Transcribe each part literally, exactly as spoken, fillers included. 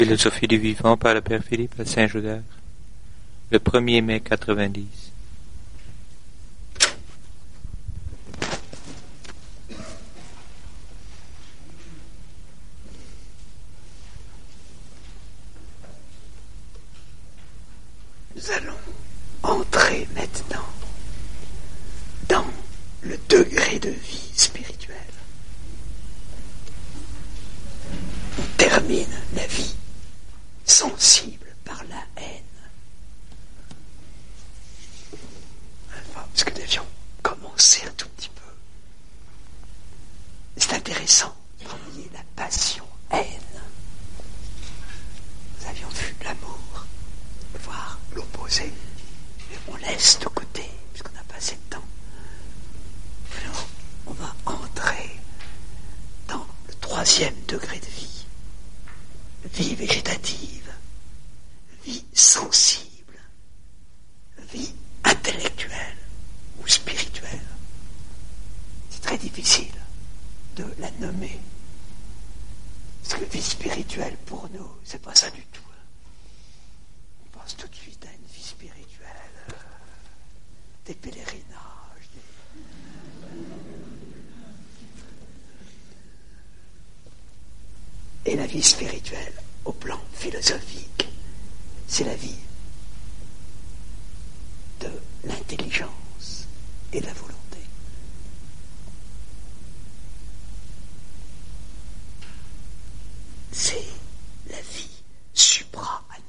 Philosophie du vivant par le Père Philippe à Saint-Gaudens, le premier mai quatre-vingt-dix. Nous allons entrer maintenant dans le degré de vie spirituelle. On termine la vie sensible par la haine. Enfin, parce que nous avions commencé un tout petit peu. C'est intéressant de travailler la passion-haine. Nous avions vu l'amour, voir l'opposé, mais on laisse de côté, puisqu'on n'a pas assez de temps. Alors, on va entrer dans le troisième degré de vie. Vie végétative, vie sensible, vie intellectuelle ou spirituelle. C'est très difficile de la nommer. Parce que vie spirituelle, pour nous, c'est pas ça du tout. On pense tout de suite à une vie spirituelle, euh, des pèlerinages, des... Et la vie spirituelle, au plan philosophique, c'est la vie de l'intelligence et de la volonté. C'est la vie supra-animale,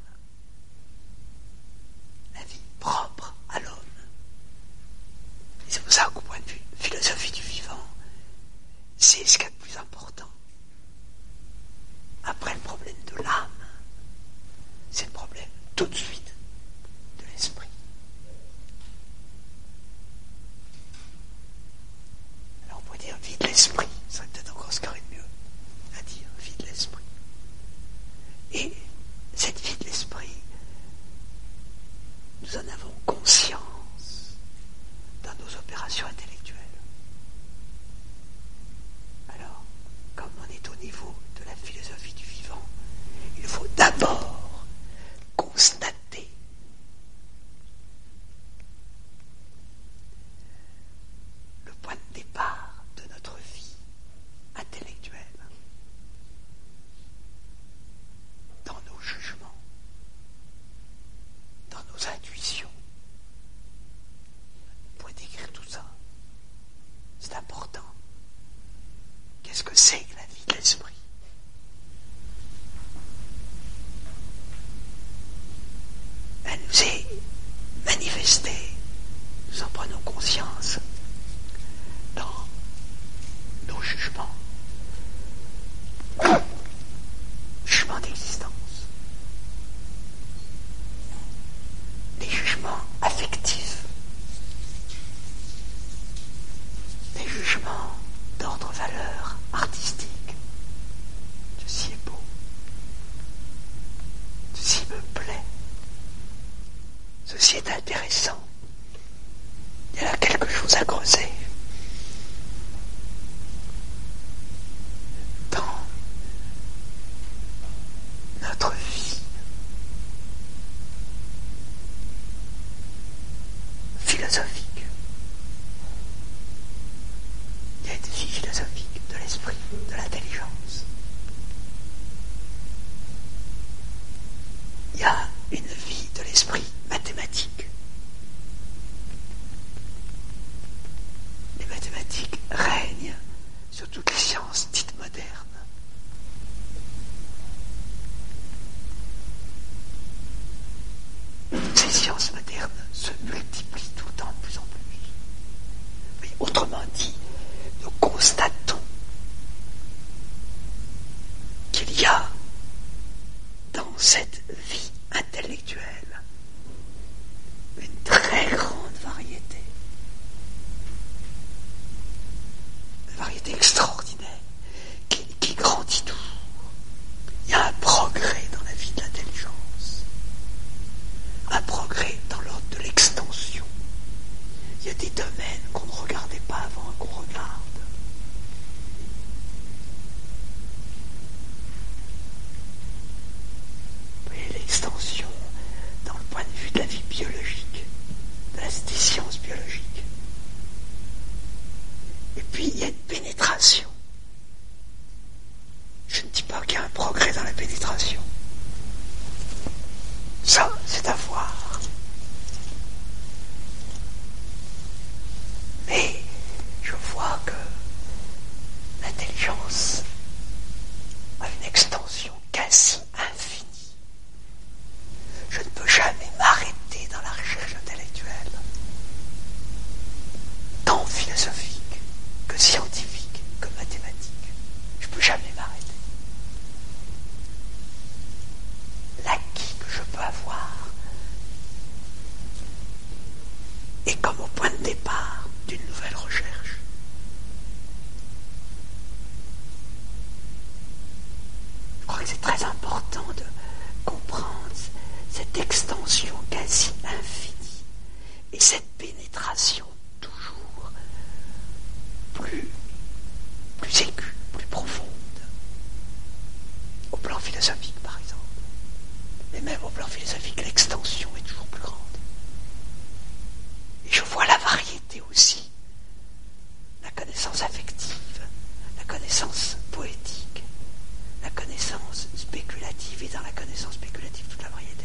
la vie propre à l'homme. Et c'est pour ça qu'au point de vue philosophie du vivant, c'est ce qu'il y a de plus important. Après le problème de l'âme, c'est le problème tout de suite de l'esprit. Alors on pourrait dire vie de l'esprit, ça serait peut-être encore ce qu'il y aurait de mieux à dire, vie de l'esprit. Et cette vie de l'esprit, nous en avons conscience dans nos opérations intellectuelles. Alors, comme on est au niveau de la philosophie du vivant, il faut d'abord constater le point de départ de notre vie intellectuelle dans nos jugements, dans nos intuitions. On pourrait décrire tout ça. C'est important. Qu'est-ce que c'est que la vie de l'esprit ? Elle nous est manifestée, nous en prenons conscience dans nos jugements, jugements d'existence, les jugements affectifs, les jugements d'ordre valeur artistique. Ceci est beau, ceci me plaît, ceci est intéressant, il y a quelque chose à creuser. Dans notre vie philosophique, il y a une vie philosophique de l'esprit, de l'intelligence. Il y a une vie de l'esprit mathématique. Les mathématiques règnent sur toutes les sciences dites modernes. Toutes ces sciences modernes se multiplient tout le temps de plus en plus. Mais autrement dit, nous constatons qu'il y a dans cette vie intellectuelle une très grande variété, une variété extraordinaire qui, qui grandit toujours. Il y a un progrès dans la vie de l'intelligence, un progrès dans l'ordre de l'extension. Il y a des domaines qu'on ne regardait pas avant qu'on regarde. pénétration. Ça, c'est à voir. Mais je vois que l'intelligence a une extension quasi infinie. Je ne peux jamais m'arrêter dans la recherche intellectuelle, tant philosophique que scientifique que mathématique. Je ne peux jamais m'arrêter. L'acquis que je peux avoir est comme au point de départ d'une nouvelle recherche. Je crois que c'est très important de comprendre cette extension quasi infinie et cette pénétration toujours plus, plus aiguë, plus profonde, au plan philosophique par exemple. Mais même au plan philosophique, l'extension est toujours plus grande. Et je vois la variété aussi, la connaissance affective, la connaissance poétique, la connaissance spéculative, et dans la connaissance spéculative, toute la variété.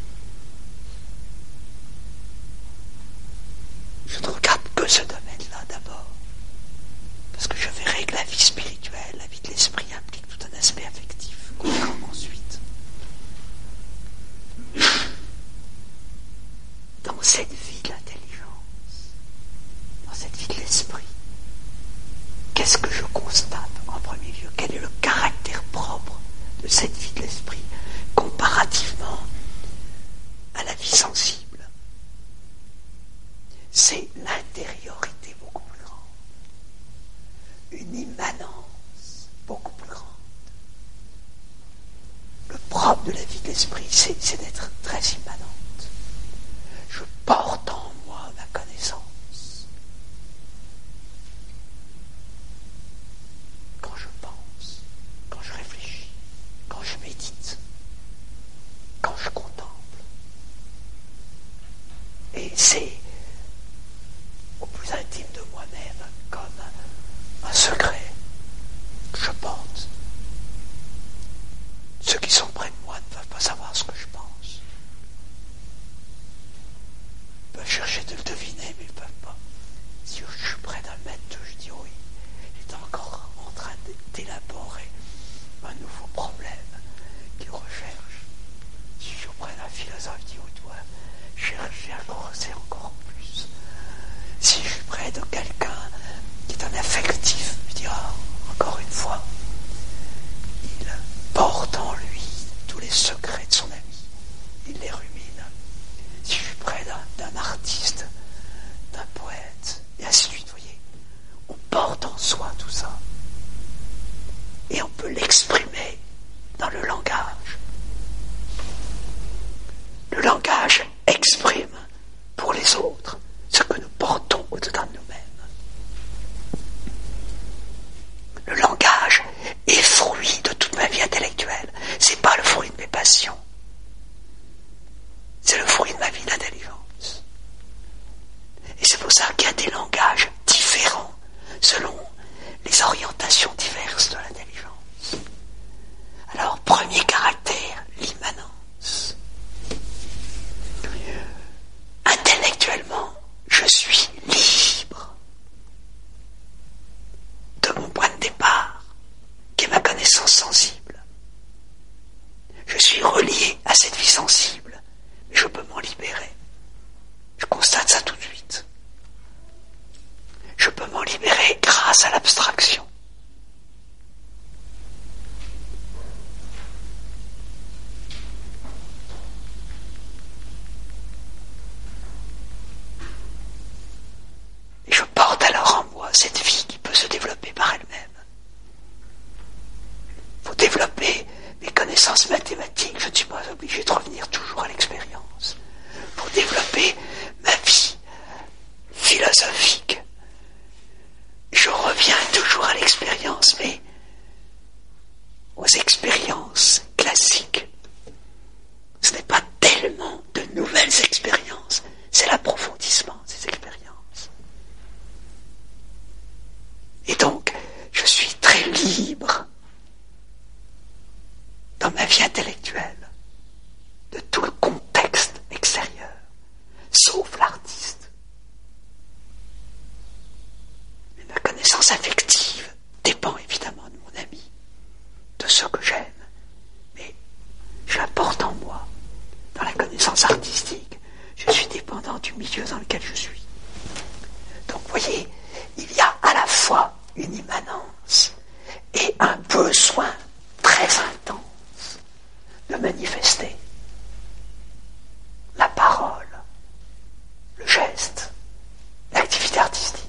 Je ne regarde que ce domaine-là d'abord, parce que je verrai que la vie spirituelle, la vie de l'esprit implique tout un aspect affectif qu'on verra ensuite. Dans cette vie de l'intelligence, dans cette vie de l'esprit, qu'est-ce que je constate en premier lieu? Quel est le caractère propre de cette vie de l'esprit comparativement à la vie sensible? C'est l'intériorité beaucoup plus grande, une immanence beaucoup plus grande. Le propre de la vie de l'esprit, c'est, c'est d'être très immanente. Je porte en moi ma connaissance. Quand je pense, quand je réfléchis, quand je médite, quand je contemple. Et c'est au plus intime de moi-même comme un secret que je porte. Ceux qui sont près de moi ne peuvent pas savoir ce que je pense. Ils peuvent chercher de le deviner, mais ils ne peuvent pas. Si je suis près d'un maître, je dis oui, il est encore en train d'élaborer un nouveau problème qu'il recherche. Si je suis auprès d'un philosophe, je dis oui, toi, chercher à creuser encore plus. Si je suis près de quelqu'un qui est un affectif, je dis ah, encore une fois, il porte en lui tous les secrets de son ami. Il les rumine. Si je suis près d'un, d'un artiste, d'un poète, et ainsi de suite, vous voyez, on porte en soi tout ça. Et on peut l'exprimer dans le langage. Le langage exprime pour les autres ce que nous portons au-dedans de nous-mêmes. Le langage est fruit de toute ma vie intellectuelle. C'est pas le fruit de mes passions. C'est le fruit de ma vie d'intelligence. Et c'est pour ça qu'il y a des langages différents selon les orientations diverses de l'intelligence. Alors, premier caractère, l'immanence. Intellectuellement, je suis libre de mon point de départ, qui est ma connaissance sensible. Je suis relié à cette vie sensible, mais je peux m'en libérer. Je constate ça tout de suite. Je peux m'en libérer grâce à l'abstraction. Et je porte alors en moi cette vie qui peut se développer par elle-même. Il faut développer mes connaissances mathématiques. Je ne suis pas obligé de revenir toujours à l'expérience. Pour développer ma vie philosophique, je reviens toujours à l'expérience, mais aux expériences classiques. Ce n'est pas tellement de nouvelles expériences, c'est l'approfondissement de ces expériences. Et donc, je suis très libre dans ma vie vie intellectuelle de tout le contexte extérieur, sauf l'artiste. Mais ma connaissance affective dépend évidemment de mon ami, de ceux que j'aime, mais je la porte en moi. Dans la connaissance artistique, je suis dépendant du milieu dans lequel je suis. Donc, vous voyez, il y a à la fois une immanence et un besoin très intense de manifester la parole, le geste, l'activité artistique.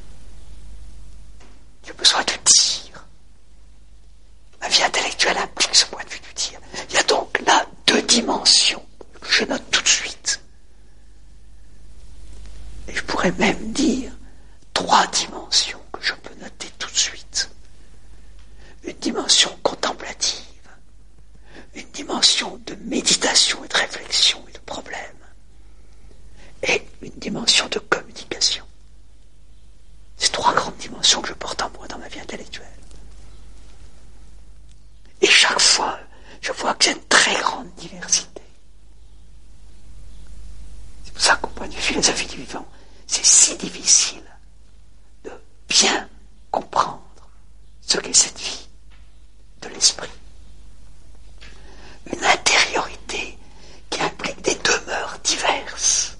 J'ai besoin de dire. Ma vie intellectuelle implique ce point de vue du dire. Il y a donc là deux dimensions que je note tout de suite. Et je pourrais même dire trois dimensions que je peux noter tout de suite. Une dimension contemplative, une dimension de méditation et de réflexion et de problème, et une dimension de communication. Ces trois grandes dimensions que je porte en moi dans ma vie intellectuelle. Et chaque fois, je vois que j'ai une très grande diversité. C'est pour ça qu'au point de vue philosophie du vivant, c'est si difficile de bien comprendre ce qu'est cette vie de l'esprit. Une intériorité qui implique des demeures diverses.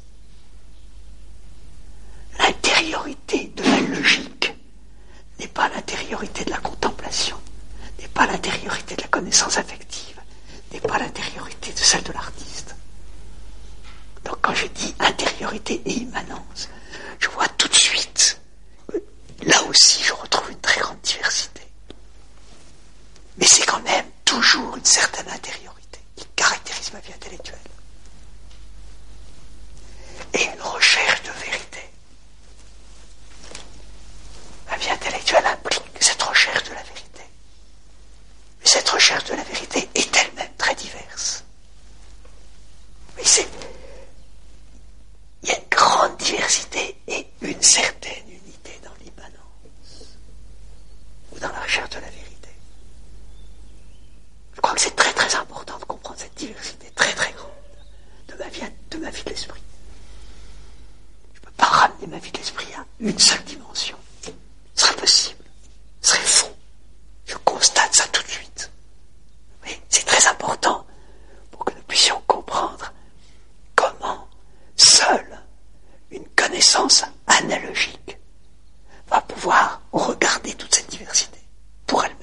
L'intériorité de la logique n'est pas l'intériorité de la contemplation, n'est pas l'intériorité de la connaissance affective, n'est pas l'intériorité de celle de l'artiste. Donc quand je dis intériorité et immanence, je vois tout de suite que là aussi je retrouve une très grande diversité. Mais c'est quand même toujours une certaine intériorité qui caractérise ma vie intellectuelle. Et une recherche de vérité. Ma vie intellectuelle implique cette recherche de la vérité. Mais cette recherche de la vérité est elle-même très diverse. Mais c'est... Il y a une grande diversité et une certaine unité dans l'immanence ou dans la recherche de la vérité. Je crois que c'est très très important de comprendre cette diversité très très grande de ma vie, de ma vie de l'esprit. Je ne peux pas ramener ma vie de l'esprit à une seule dimension. Ce serait possible, ce serait faux. Je constate ça tout de suite. Mais c'est très important pour que nous puissions comprendre comment seule une connaissance analogique va pouvoir regarder toute cette diversité pour elle-même.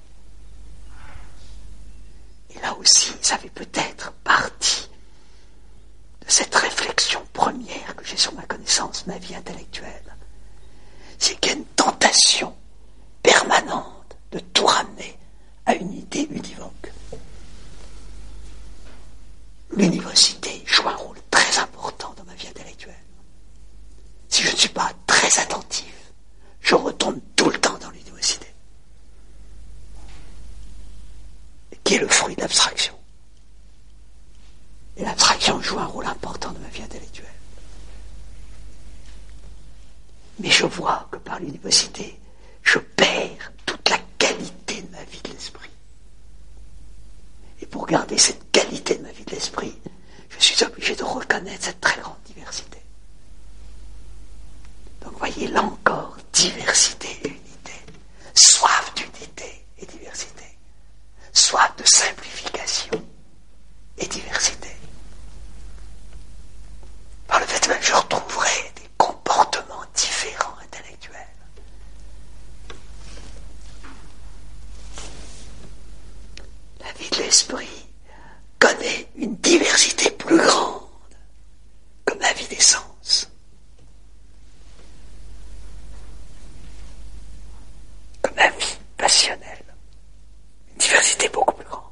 Et là aussi, ça fait peut-être partie de cette réflexion première que j'ai sur ma connaissance, ma vie intellectuelle. C'est qu'il y a une tentation permanente de tout ramener à une idée univoque. L'univocité joue un rôle très important dans ma vie intellectuelle. Si je ne suis pas très attentif, je retombe tout le temps dans l'univocité, qui est le fruit de l'abstraction. Et l'abstraction joue un rôle important dans ma vie intellectuelle. Mais je vois que par l'univocité, je perds toute la qualité de ma vie de l'esprit. Et pour garder cette qualité de ma vie de l'esprit, je suis obligé de reconnaître cette très grande diversité. Donc voyez là encore, diversité et unité. Soif d'unité et diversité. Soif de simplification et diversité. Par le fait même, je retrouverai des comportements différents intellectuels. La vie de l'esprit connaît une diversité plus grande que ma vie des sens, que ma vie passionnelle. Une diversité beaucoup plus grande,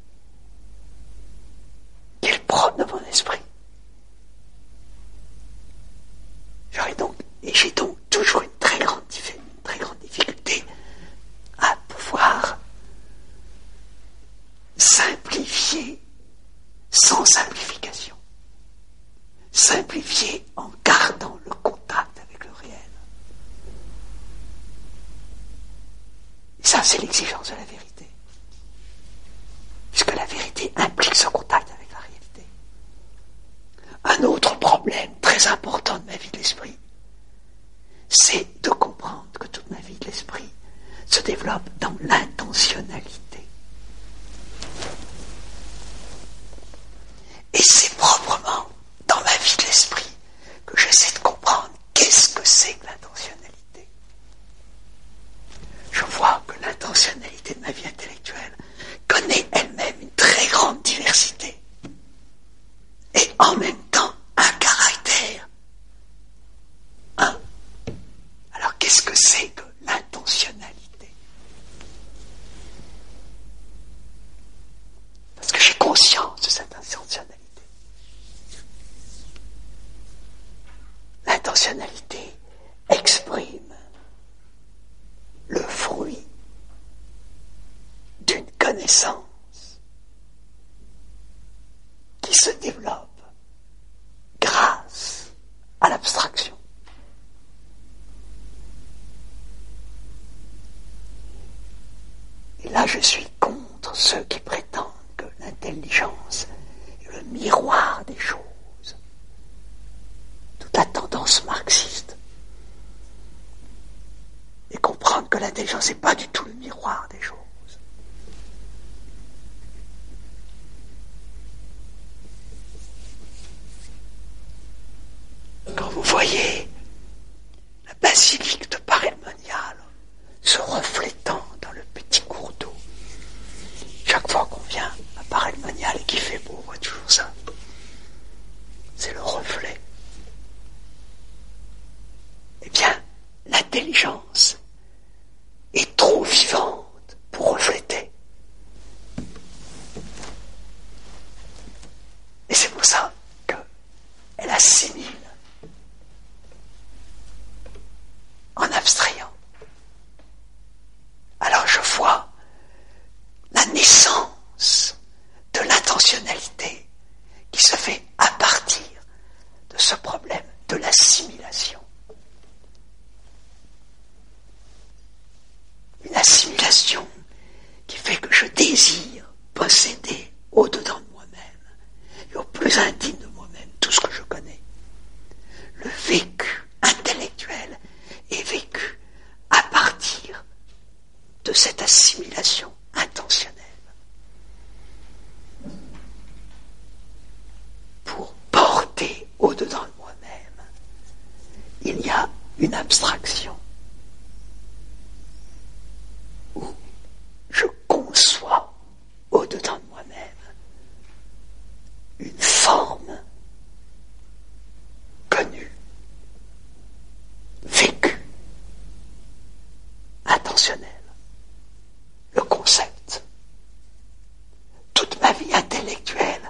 qui est le propre de mon esprit. J'aurais donc, et j'ai donc toujours une très grande, une très grande difficulté à pouvoir simplifier sans simplification. Simplifier en gardant le contact avec le réel. Et ça, c'est l'exigence de la vérité. Puisque la vérité pratique ce contact avec la réalité. Un autre problème très important de ma vie de l'esprit, c'est de comprendre que toute ma vie de l'esprit se développe dans l'intentionnalité. Et c'est proprement dans ma vie de l'esprit que j'essaie de comprendre qu'est-ce que c'est que l'intentionnalité. Je vois que l'intentionnalité de ma vie intellectuelle connaît elle-même une très grande diversité et en même temps un caractère. Hein? Alors qu'est-ce que c'est que l'intentionnalité? Parce que j'ai conscience de cette intentionnalité. L'intentionnalité exprime le fruit d'une connaissance qui se développe grâce à l'abstraction. Et là, je suis contre ceux qui prétendent que l'intelligence est le miroir des choses. Toute la tendance marxiste. Et comprendre que l'intelligence n'est pas du tout le miroir des choses. Quand vous voyez la basilique de Paray-le-Monial se reflétant dans le petit cours d'eau, chaque fois qu'on vient à Paray-le-Monial et qu'il fait beau, on voit toujours ça. C'est le reflet. Eh bien, l'intelligence est trop vivante pour refléter. Et c'est pour ça qu'elle assimile en abstrayant. Alors je vois la naissance de l'intentionnalité qui se fait à partir de ce problème de l'assimilation. Une assimilation qui fait que je désire posséder au-dedans de moi-même et au plus intime de moi-même tout ce que je connais. Le vécu intellectuel est vécu à partir de cette assimilation intentionnelle. Pour porter au-dedans de moi-même, il y a une abstraction où je conçois au-dedans de moi-même une forme connue, vécue, intentionnelle. Le concept. Toute ma vie intellectuelle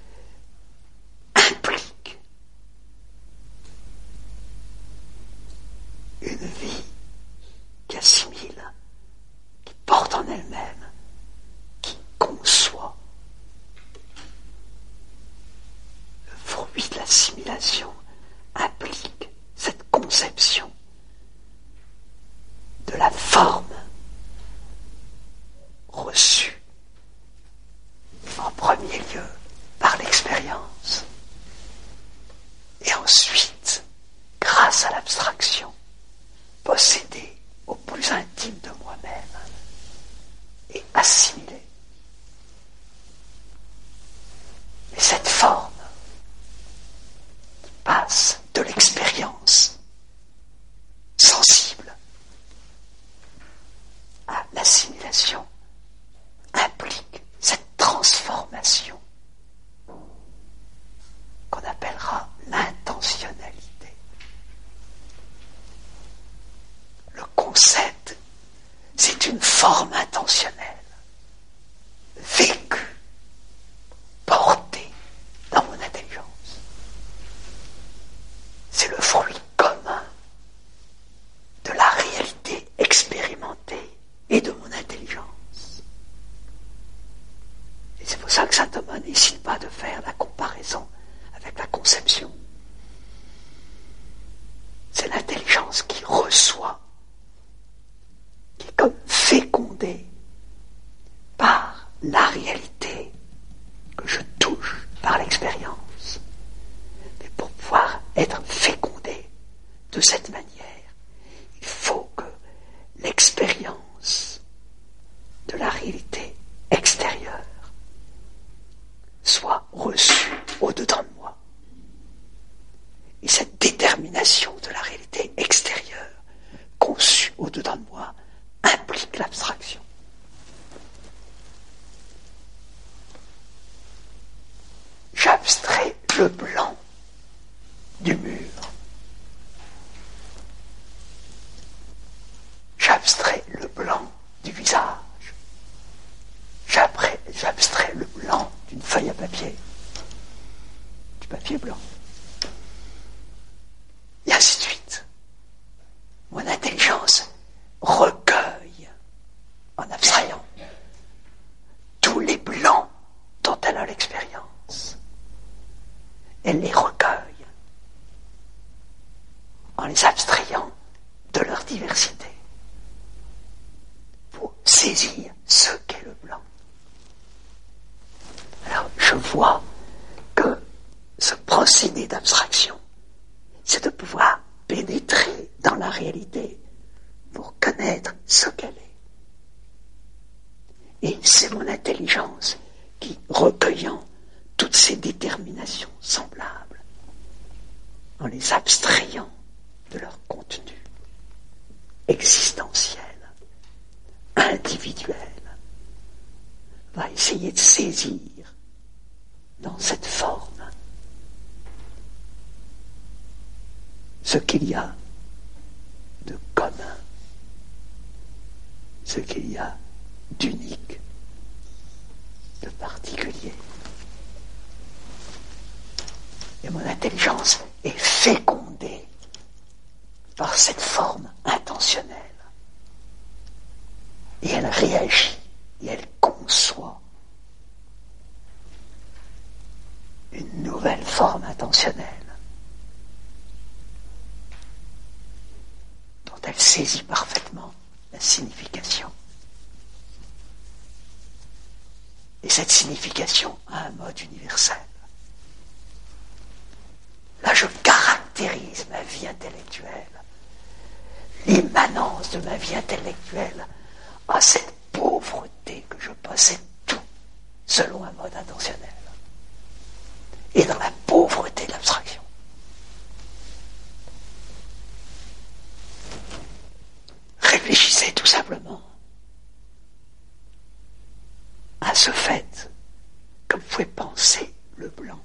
implique une vie qui assimile, qui porte en elle-même, qui conçoit. Le fruit de l'assimilation implique cette conception de la forme reçue en premier lieu par l'expérience et ensuite, grâce à l'abstraction, possédée au plus intime de moi-même et assimilée. Mais cette forme passe de l'expérience sensible à l'assimilation implique cette transformation qu'on appellera l'intentionnalité. Le concept, c'est une forme intentionnelle, vécue, portée dans mon intelligence. C'est le fruit commun de la réalité expérimentée et de mon intelligence. Et c'est pour ça que saint Thomas n'hésite pas de faire la comparaison avec la conception. C'est l'intelligence qui reçoit, qui est comme fécondée par l'expérience. Mais pour pouvoir être fécondé de cette manière, il faut que l'expérience de la réalité extérieure soit reçue au-dedans de moi. Et cette détermination de la réalité extérieure conçue au-dedans de moi implique l'abstraction. J'abstrais le blanc du mur. J'abstrais le blanc du visage. J'abstrais, j'abstrais le blanc d'une feuille à papier, du papier blanc. Et ainsi de suite. Mon intelligence recueille, en abstrayant, tous les blancs dont elle a l'expérience. Elle les recueille en les abstrayant de leur diversité pour saisir ce qu'est le blanc. Alors, je vois que ce procédé d'abstraction, c'est de pouvoir pénétrer dans la réalité pour connaître ce qu'elle est. Et c'est mon intelligence qui, recueillant toutes ces déterminations semblables, en les abstrayant de leur contenu existentiel, individuel, va essayer de saisir dans cette forme ce qu'il y a de commun, ce qu'il y a d'unique, de particulier. Et mon intelligence est fécondée par cette forme intentionnelle. Et elle réagit, et elle conçoit une nouvelle forme intentionnelle dont elle saisit parfaitement la signification. Et cette signification a un mode universel. Là, je caractérise ma vie intellectuelle. L'immanence de ma vie intellectuelle a cette pauvreté que je possède tout selon un mode intentionnel. Et dans la pauvreté de l'abstraction. Réfléchissez tout simplement à ce fait que vous pouvez penser le blanc.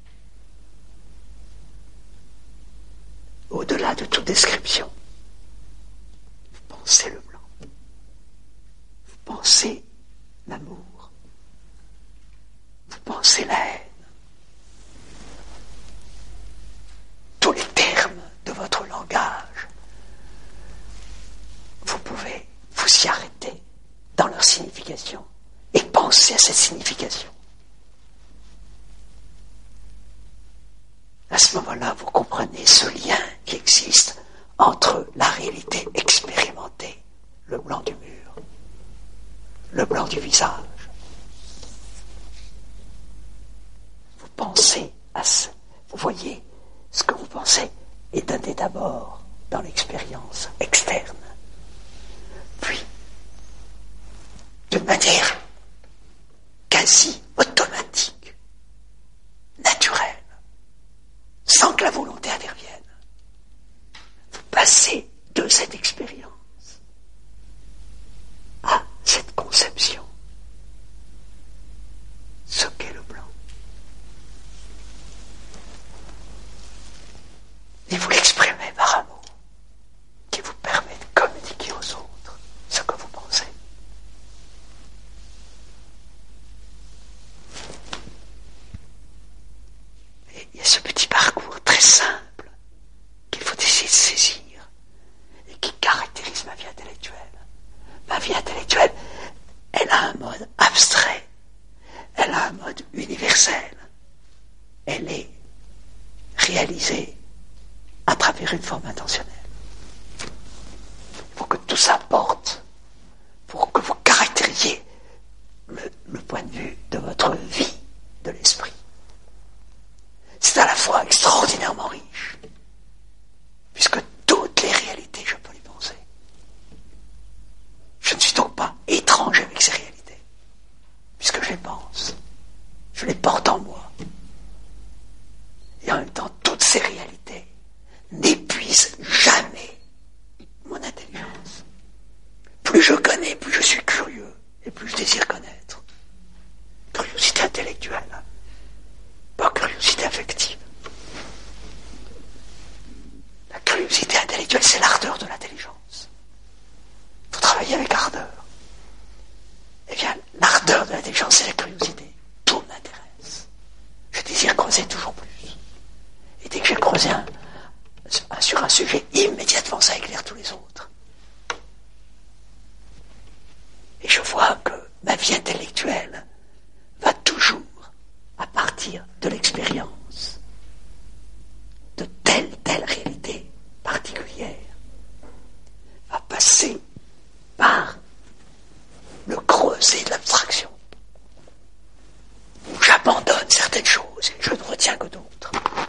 Au-delà de toute description, vous pensez le blanc. Vous pensez l'amour. Vous pensez la haine. Tous les termes de votre langage, vous pouvez vous y arrêter dans leur signification et penser à cette signification. À ce moment-là, vous comprenez ce lien qui existe entre la réalité expérimentée, le blanc du mur, le blanc du visage. Vous pensez à ce, vous voyez, ce que vous pensez est donné d'abord dans l'expérience externe. Puis, de manière quasi automatique, naturelle, sans que la volonté intervienne, vous passez de cette expérience à cette conception, ce qu'est le blanc. Et vous l'exprimez par un mot qui vous permet de communiquer aux autres ce que vous pensez. Et il y a ce petit parcours très simple qu'il faut essayer de saisir et qui caractérise ma vie intellectuelle. Ma vie intellectuelle, elle a un mode abstrait, elle a un mode universel, elle est réalisée à travers une forme intentionnelle. Il faut que tout ça porte, pour que vous caractérisiez le, le point de vue de votre vie, de l'esprit. les porte en moi. Et en même temps, toutes ces réalités n'épuisent jamais mon intelligence. Plus je connais, plus je suis curieux, et plus je désire connaître. Curiosité intellectuelle, pas curiosité affective. La curiosité intellectuelle, c'est l'ardeur de l'intelligence. Il faut travailler avec ardeur. Eh bien, l'ardeur de l'intelligence, c'est la curiosité. Tout m'intéresse. Je désire creuser toujours plus. Et dès que j'ai creusé un, un, sur un sujet, immédiatement ça éclaire tous les autres. Et je vois que ma vie intellectuelle va toujours, à partir de l'expérience, de telle, telle réalité particulière, va passer par le creuset de l'abstraction, où j'abandonne certaines choses et je ne retiens que d'autres.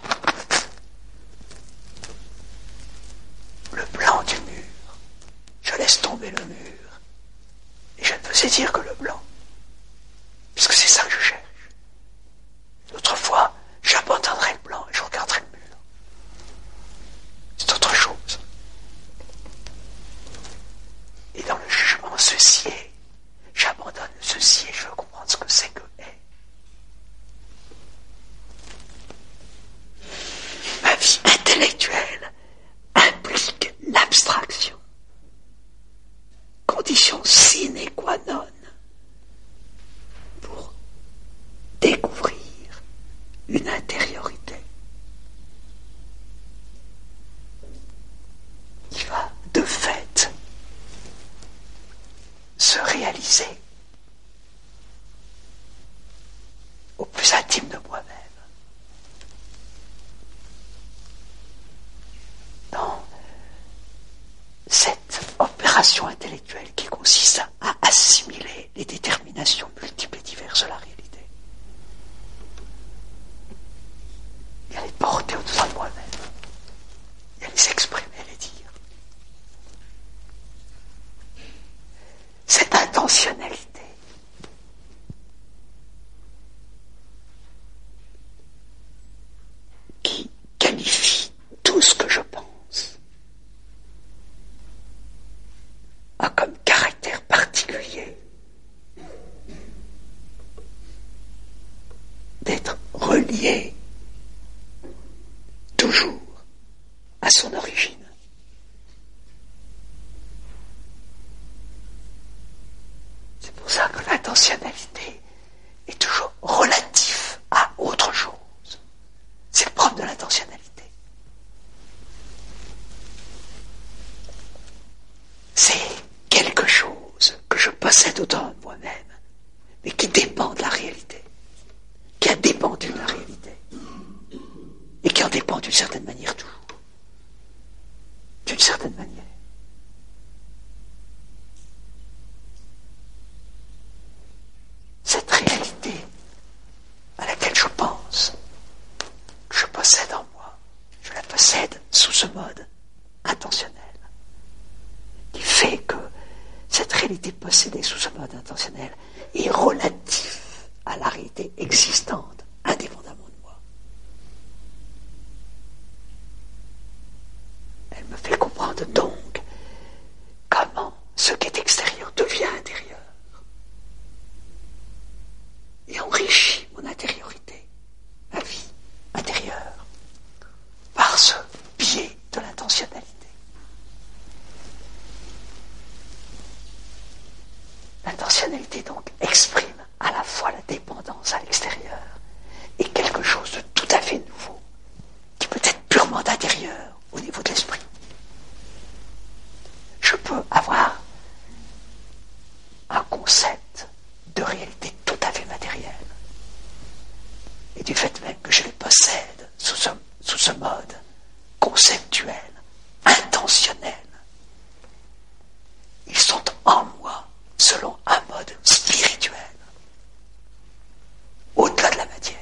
Le blanc du mur, je laisse tomber le mur, et je ne peux saisir que le blanc, puisque c'est ça que je cherche. D'autres fois, j'abandonnerai le blanc et je regarderai le mur. C'est autre chose. Et dans le jugement ceci est, j'abandonne le ceci et je veux comprendre ce que c'est que est. Ma vie intellectuelle implique l'abstraction, condition sine qua non pour découvrir une intériorité qui va de fait se réaliser au plus intime de moi-même. Dans cette opération intellectuelle qui consiste à assimiler les déterminations multiples et diverses de la réalité et à les porter au-dedans de moi-même et à les exprimer, à les dire. Cette intentionnalité qui qualifie tout ce que je pense a comme caractère particulier d'être relié toujours à son origine. C'est pour ça que l'intentionnalité est toujours relative à autre chose. C'est le propre de l'intentionnalité. C'est quelque chose que je possède au-dedans de moi-même, mais qui dépend de la réalité, qui a dépendu de la réalité, et qui en dépend d'une certaine manière toujours. D'une certaine manière. Cette réalité à laquelle je pense, que je possède en moi, je la possède sous ce mode intentionnel, qui fait que cette réalité possédée sous ce mode intentionnel est relative à la réalité existante, indépendamment de moi. Elle me fait comprendre donc comment ce qui est extérieur devient intérieur et enrichit mon intériorité, ma vie intérieure, par ce biais de l'intentionnalité. L'intentionnalité donc exprime à la fois la dépendance à l'extérieur et quelque chose de tout à fait nouveau, qui peut être purement intérieur au niveau de l'esprit. Je peux avoir un concept de réalité tout à fait matérielle. Et du fait même que je les possède sous ce, sous ce mode conceptuel, intentionnel, ils sont en moi selon un mode spirituel, au-delà de la matière.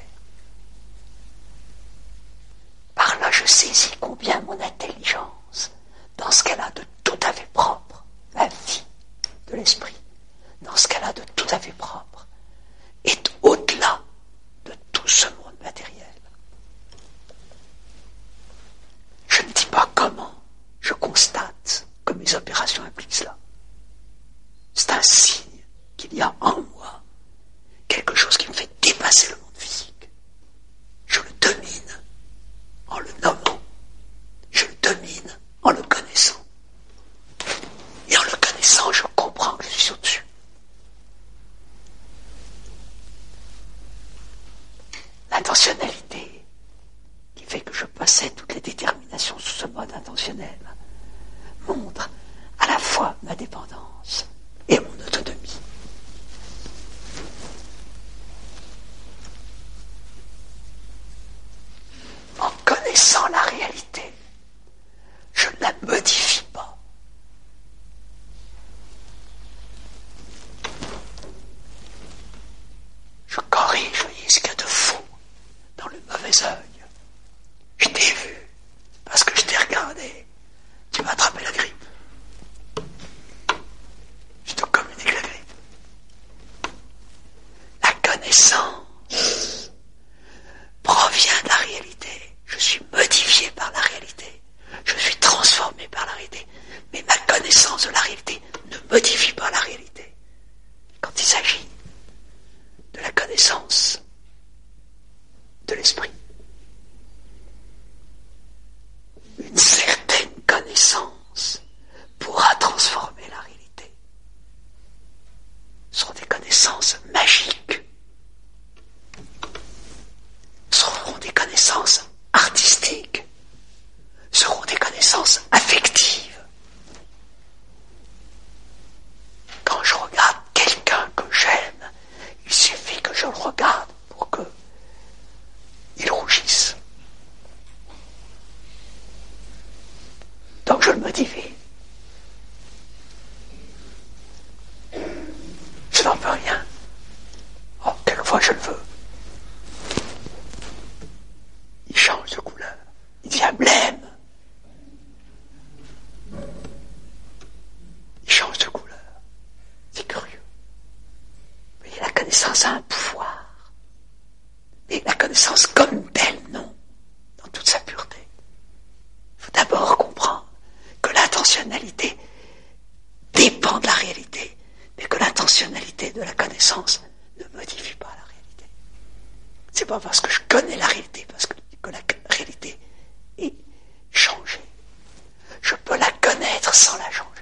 Par là, je saisis combien mon intelligence, dans ce qu'elle a de tout à fait propre, ma vie de l'esprit, dans ce qu'elle a de tout à fait propre, est au-delà de l'intentionnalité qui fait que je possède toutes les déterminations sous ce mode intentionnel montre à la fois ma dépendance et mon autonomie. En connaissant la réalité, je ne la modifie pas. Je corrige, voyez, ce qu'il y a de faux dans le mauvais œil. Je t'ai vu, parce que je t'ai regardé. Tu m'as attrapé la grippe. Je te communique la grippe. La connaissance provient de la réalité. Je suis modifié par la réalité. Je suis transformé par la réalité. Mais ma connaissance de la réalité ne modifie pas la réalité. Quand il s'agit de la connaissance de l'esprit. Une certaine connaissance pourra transformer la réalité. Ce seront des connaissances magiques. Ce seront des connaissances artistiques. Ce seront des connaissances affectives. Quand je regarde quelqu'un que j'aime, il suffit que je le regarde pour que il rougisse. Donc je le modifie. Je n'en peux rien. Oh, quelquefois je le veux. Il change de couleur. Il devient blême. Il change de couleur. C'est curieux. Mais la connaissance a un pouvoir. Mais la connaissance comme telle, non. Dans toute sa pureté. Il faut d'abord comprendre que l'intentionnalité dépend de la réalité, mais que l'intentionnalité de la connaissance ne modifie pas la réalité. C'est pas parce que je connais la réalité, parce que, que la réalité est changée. Je peux la connaître sans la changer.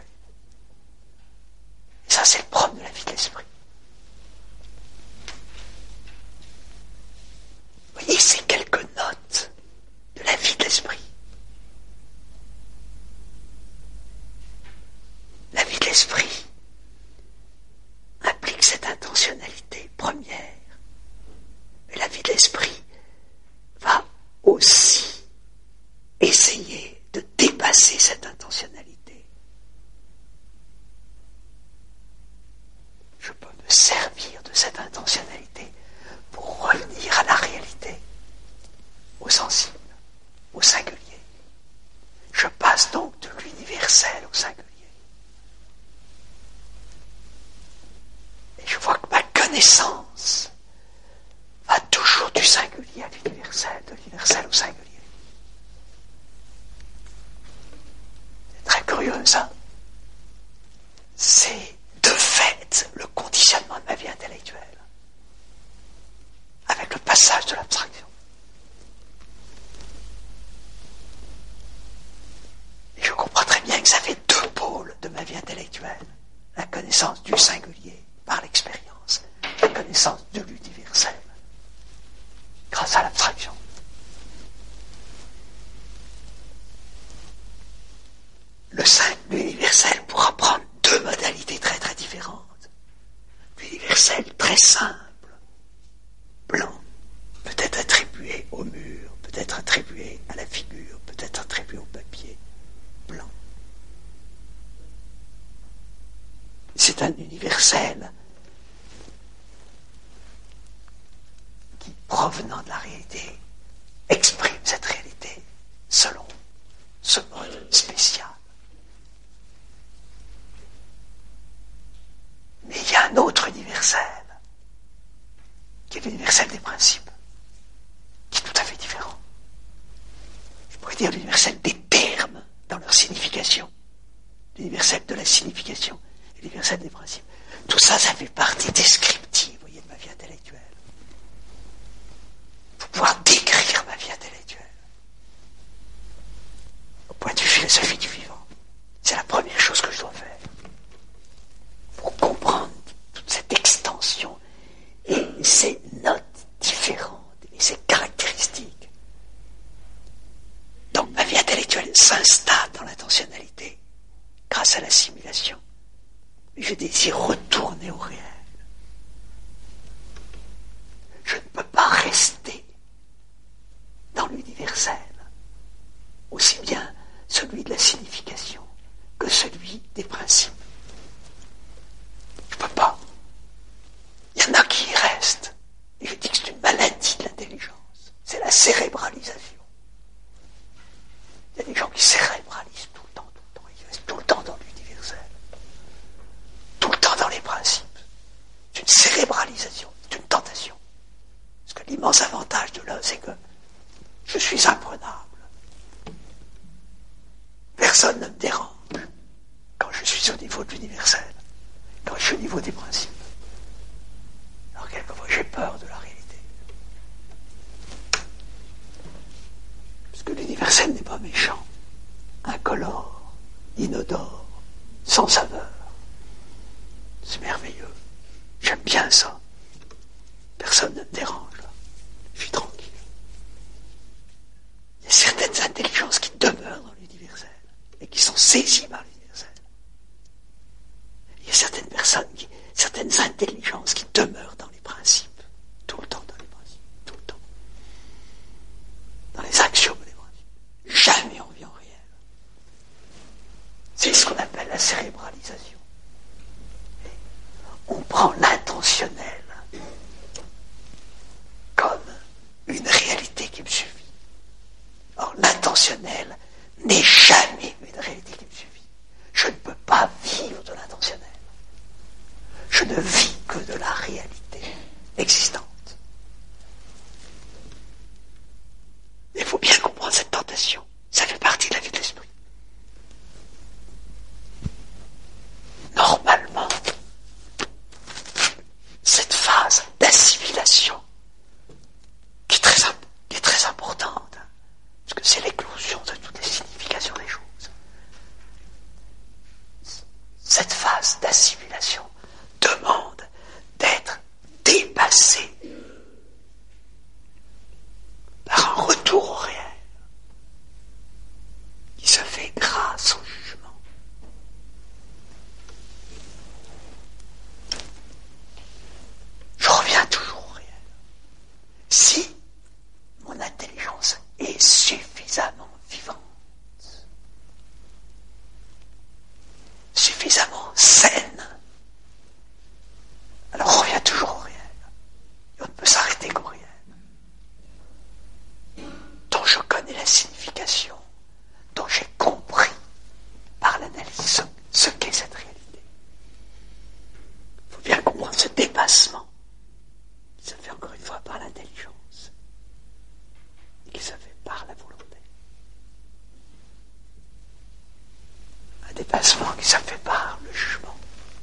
Et ça, c'est le propre de la vie de l'esprit. Vous voyez, c'est quelques notes de la vie de l'esprit. La vie de l'esprit implique cette intentionnalité première. Mais la vie de l'esprit va aussi essayer de dépasser cette intentionnalité. Je peux me servir de cette intentionnalité pour revenir à la réalité, au sensible, au singulier. Je passe donc de l'universel au singulier. Et je vois que ma connaissance va toujours du singulier à l'universel, de l'universel au singulier. C'est très curieux, ça. C'est de fait le conditionnement de ma vie intellectuelle, avec le passage de l'abstraction. Et je comprends très bien que ça fait deux pôles de ma vie intellectuelle. La connaissance du singulier par l'expérience, la connaissance de l'universel grâce à l'abstraction. Le l'universel pourra prendre deux modalités très très différentes. L'universel très simple, blanc, peut être attribué au mur, peut être attribué à la figure, peut être attribué au papier, blanc. C'est un universel qui, provenant de la réalité, exprime cette réalité selon ce mode spécial. Mais il y a un autre universel, qui est l'universel des principes, qui est tout à fait différent. Je pourrais dire l'universel des termes dans leur signification, l'universel de la signification, et l'universel des principes. Tout ça, ça fait partie descriptive, vous voyez, de ma vie intellectuelle. Il faut pouvoir décrire ma vie intellectuelle. Au point de vue philosophie du vivant, c'est la première chose que je dois faire. Pour comprendre toute cette extension et ces notes différentes et ces caractéristiques réel s'installe dans l'intentionnalité grâce à l'assimilation. Mais je désire retourner au réel. Je ne peux pas rester dans l'universel, aussi bien celui de la signification que celui des principes. Je ne peux pas. Il y en a qui y restent. Et je dis que c'est une maladie de l'intelligence. C'est la cérébralisation. Il y a des gens qui cérébralisent tout le temps, tout le temps. Ils restent tout le temps dans l'universel. Tout le temps dans les principes. C'est une cérébralisation. C'est une tentation. Parce que l'immense avantage de là, c'est que je suis imprenable. Personne ne me dérange quand je suis au niveau de l'universel, quand je suis au niveau des principes. Alors quelquefois j'ai peur de la réalité. Parce que l'universel n'est pas méchant, incolore, inodore, sans saveur. C'est merveilleux. J'aime bien ça. Personne ne me dérange là. Je suis tranquille. Il y a certaines intelligences qui demeurent dans l'universel et qui sont saisies par l'universel. Il y a certaines personnes, qui, certaines intelligences qui demeurent dans les principes, tout le temps dans les principes, tout le temps. Dans les axiomes des principes. Jamais on vient au réel. C'est ce qu'on appelle la cérébralisation. Et on prend l'intentionnel comme une réalité qui me suffit. Or, l'intentionnel n'est jamais une réalité qui me suffit. Je ne peux pas vivre de l'intentionnel. Je ne vis que de la réalité existante. Il faut bien comprendre cette tentation. Ça fait partie de la vie de l'esprit. Normalement, cette phase d'assimilation qui est très, qui est très importante, hein, parce que c'est l'éclosion de toutes les significations des choses. Cette phase d'assimilation demande d'être dépassée par un retour au réel qui se fait grâce au jugement. Je reviens toujours au réel. Si mon intelligence est suffisamment vivante, suffisamment saine, alors on revient toujours au réel. Et on ne peut s'arrêter qu'au réel. Dont je connais la signification, dont j'ai compris par l'analyse ce, ce qu'est cette réalité. Il faut bien comprendre ce dépassement qui se fait encore une fois par l'intelligence et qui se fait par la volonté. Un dépassement qui se fait par le jugement.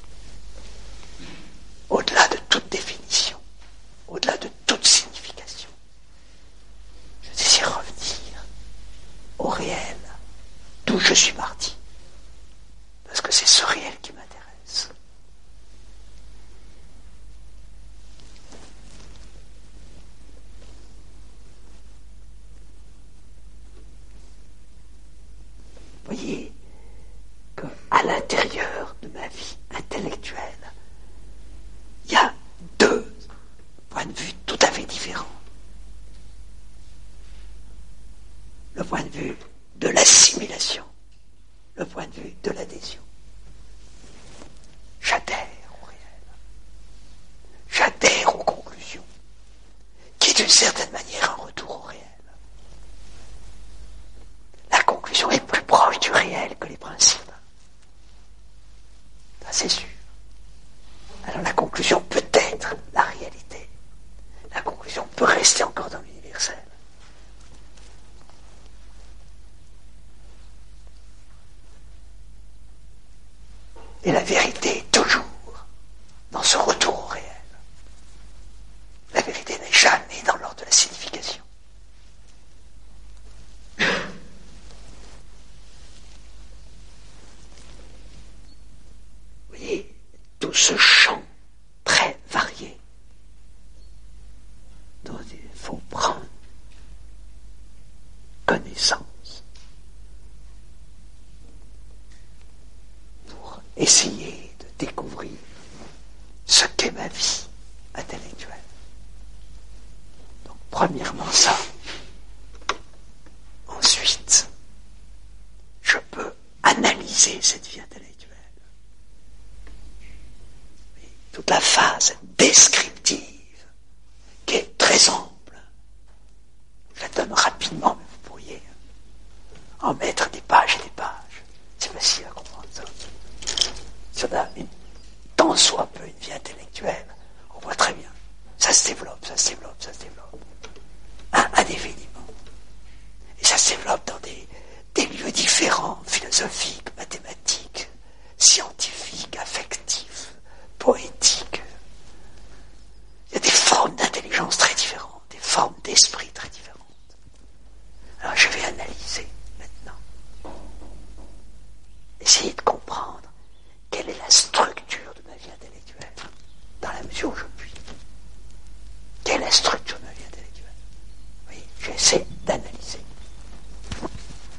Au-delà de toute définition, au-delà de toute signification. Je désire revenir au réel d'où je suis parti. Parce que c'est ce réel qui m'intéresse. Vous voyez qu'à l'intérieur de ma vie intellectuelle, il y a deux points de vue tout à fait différents. Le point de vue de l'assimilation, le point de vue de l'adhésion. J'adhère au réel. J'adhère aux conclusions, qui est d'une certaine manière un retour au réel. La conclusion est plus proche du réel que les principes. Ça, c'est sûr. Alors la conclusion peut être la réalité. La conclusion peut rester encore dans l'universel. Et la vérité est toujours dans ce retour au réel. La vérité n'est jamais dans l'ordre de la signification. Vous voyez, tout ce champ très varié dont il faut prendre connaissance essayer de découvrir ce qu'est ma vie intellectuelle. Donc, premièrement ça. Ensuite, je peux analyser cette vie intellectuelle. Et toute la phase descriptive, qui est très ample, je la donne rapidement, mais vous pourriez en mettre des pages et des pages. C'est facile à comprendre ça. Si on a une, tant soit peu une vie intellectuelle, on voit très bien. Ça se développe, ça se développe, ça se développe. Un, indéfiniment. Et ça se développe dans des, des lieux différents, philosophiques, mathématiques, scientifiques, affectifs, poétiques. Il y a des formes d'intelligence très différentes, des formes d'esprit très différentes. Alors je vais analyser maintenant. Essayer de comprendre quelle est la structure de ma vie intellectuelle, dans la mesure où je puis. Quelle est la structure de ma vie intellectuelle? Oui, j'essaie d'analyser.